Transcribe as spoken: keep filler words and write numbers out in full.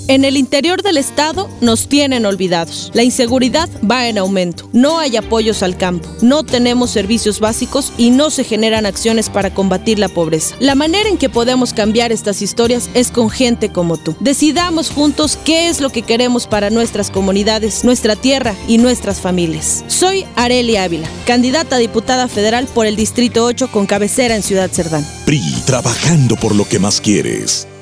En el interior del estado nos tienen olvidados. La inseguridad va en aumento. No hay apoyos al campo. No tenemos servicios básicos y no se generan acciones para combatir la pobreza. La manera en que podemos cambiar estas historias es con gente como tú. Decidamos juntos qué es lo que queremos para nuestras comunidades, nuestra tierra y nuestras familias. Soy Arely Ávila, candidata a diputada federal por el Distrito ocho con cabecera en Ciudad Cerdán. P R I, trabajando por lo que más quieres.